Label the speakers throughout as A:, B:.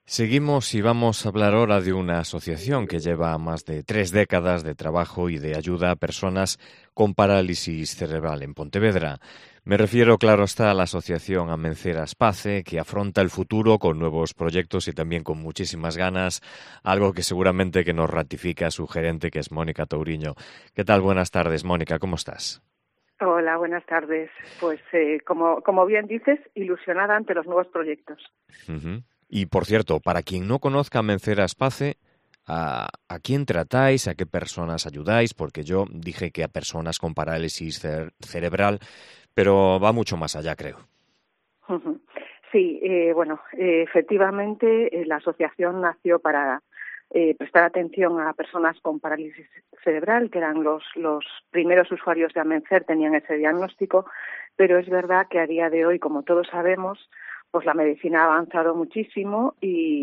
A: Seguimos y vamos a hablar ahora de una asociación que lleva más de 3 décadas de trabajo y de ayuda a personas con parálisis cerebral en Pontevedra. Me refiero, claro está, a la asociación Amenceras Pace, que afronta el futuro con nuevos proyectos y también con muchísimas ganas, algo que seguramente que nos ratifica su gerente, que es Mónica Touriño. ¿Qué tal? Buenas tardes, Mónica, ¿cómo estás?
B: Hola, buenas tardes. Pues como bien dices, ilusionada ante los nuevos proyectos.
A: Ujú. Y por cierto, para quien no conozca Amenceras Pace, ¿a quién tratáis? ¿A qué personas ayudáis? Porque yo dije que a personas con parálisis cerebral, pero va mucho más allá, creo.
B: Ujú. Sí, efectivamente, la asociación nació para prestar atención a personas con parálisis cerebral, que eran los primeros usuarios de Amencer, tenían ese diagnóstico, pero es verdad que a día de hoy, como todos sabemos, pues la medicina ha avanzado muchísimo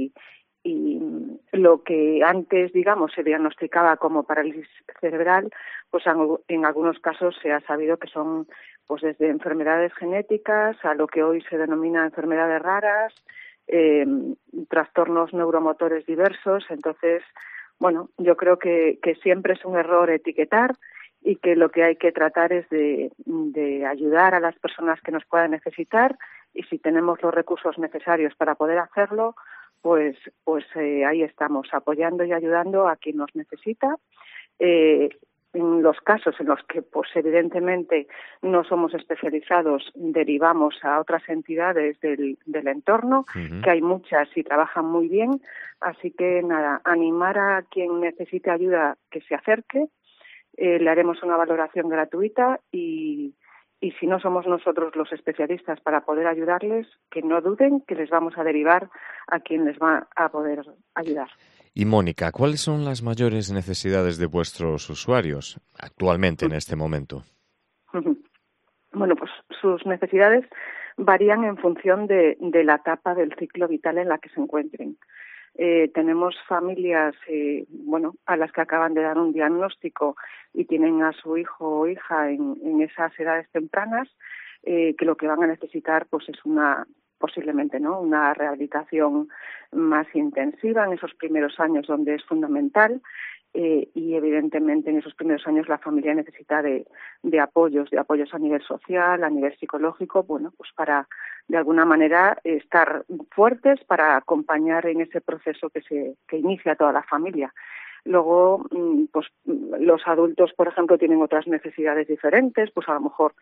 B: y lo que antes, digamos, se diagnosticaba como parálisis cerebral, pues en algunos casos se ha sabido que son pues desde enfermedades genéticas a lo que hoy se denomina enfermedades raras, eh, trastornos neuromotores diversos. Entonces, bueno, yo creo que siempre es un error etiquetar y que lo que hay que tratar es de ayudar a las personas que nos puedan necesitar, y si tenemos los recursos necesarios para poder hacerlo, pues ahí estamos, apoyando y ayudando a quien nos necesita. Eh, en los casos en los que, pues evidentemente, no somos especializados, derivamos a otras entidades del entorno,
A: Ujú.
B: que hay muchas y trabajan muy bien. Así que nada, animar a quien necesite ayuda que se acerque. Le haremos una valoración gratuita y si no somos nosotros los especialistas para poder ayudarles, que no duden que les vamos a derivar a quien les va a poder ayudar.
A: Y Mónica, ¿cuáles son las mayores necesidades de vuestros usuarios actualmente en este momento?
B: Bueno, pues sus necesidades varían en función de la etapa del ciclo vital en la que se encuentren. Tenemos familias, a las que acaban de dar un diagnóstico y tienen a su hijo o hija en esas edades tempranas, que lo que van a necesitar, pues es posiblemente, ¿no?, una rehabilitación más intensiva en esos primeros años, donde es fundamental. Y evidentemente en esos primeros años la familia necesita de apoyos a nivel social, a nivel psicológico, bueno, pues para de alguna manera estar fuertes para acompañar en ese proceso que inicia toda la familia. Luego, pues los adultos, por ejemplo, tienen otras necesidades diferentes, pues a lo mejor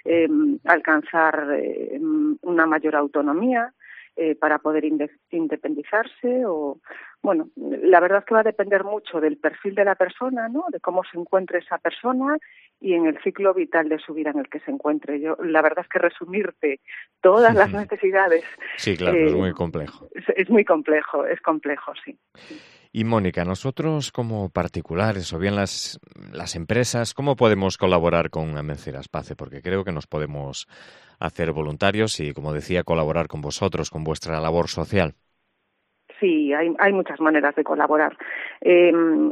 B: alcanzar una mayor autonomía para poder independizarse o, bueno, la verdad es que va a depender mucho del perfil de la persona, ¿no?, de cómo se encuentre esa persona y en el ciclo vital de su vida en el que se encuentre. Yo, la verdad es que resumirte todas las necesidades
A: Sí, claro, es
B: eh,
A: muy complejo.
B: es muy complejo, es complejo, sí.
A: Y Mónica, nosotros como particulares o bien las empresas, ¿cómo podemos colaborar con Amenceras Pace? Porque creo que nos podemos hacer voluntarios y, como decía, colaborar con vosotros, con vuestra labor social.
B: Sí, hay muchas maneras de colaborar. Eh,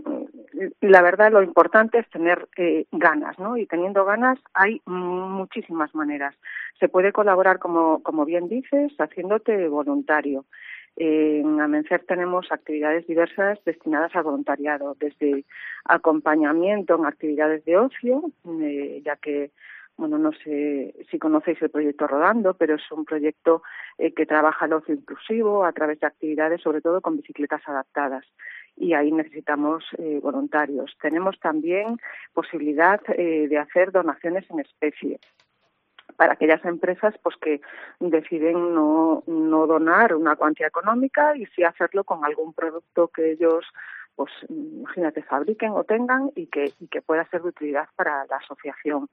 B: la verdad, lo importante es tener ganas, ¿no? Y teniendo ganas hay muchísimas maneras. Se puede colaborar, como bien dices, haciéndote voluntario. En Amencer tenemos actividades diversas destinadas al voluntariado, desde acompañamiento en actividades de ocio, ya que, bueno, no sé si conocéis el proyecto Rodando, pero es un proyecto que trabaja el ocio inclusivo a través de actividades, sobre todo con bicicletas adaptadas. Y ahí necesitamos voluntarios. Tenemos también posibilidad de hacer donaciones en especie para aquellas empresas pues que deciden no donar una cuantía económica y sí hacerlo con algún producto que ellos, pues imagínate, fabriquen o tengan y que pueda ser de utilidad para la asociación.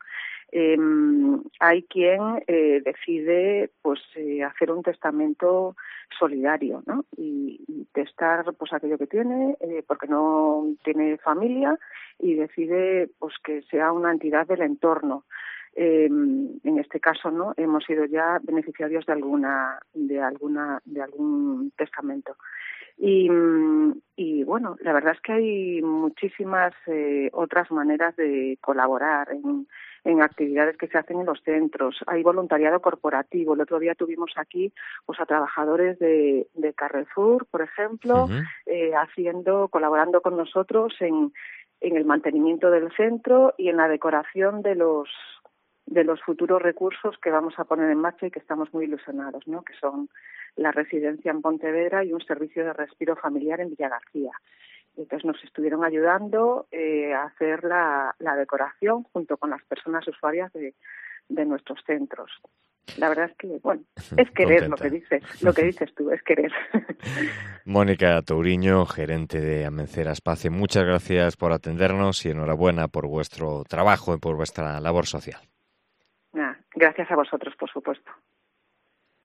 B: Hay quien decide pues hacer un testamento solidario, ¿no? Y testar pues aquello que tiene porque no tiene familia, y decide pues que sea una entidad del entorno. En este caso, no, hemos sido ya beneficiarios de algún testamento. Y bueno, la verdad es que hay muchísimas otras maneras de colaborar en actividades que se hacen en los centros. Hay voluntariado corporativo. El otro día tuvimos aquí pues a trabajadores de Carrefour, por ejemplo, colaborando con nosotros en el mantenimiento del centro y en la decoración de los futuros recursos que vamos a poner en marcha y que estamos muy ilusionados, ¿no? Que son la residencia en Pontevedra y un servicio de respiro familiar en Villagarcía. Entonces nos estuvieron ayudando a hacer la decoración junto con las personas usuarias de nuestros centros. La verdad es que, bueno, es querer.
A: Contenta.
B: lo que dices tú, es querer.
A: Mónica Touriño, gerente de Amencera Espacio, muchas gracias por atendernos y enhorabuena por vuestro trabajo y por vuestra labor social.
B: Gracias a vosotros, por supuesto.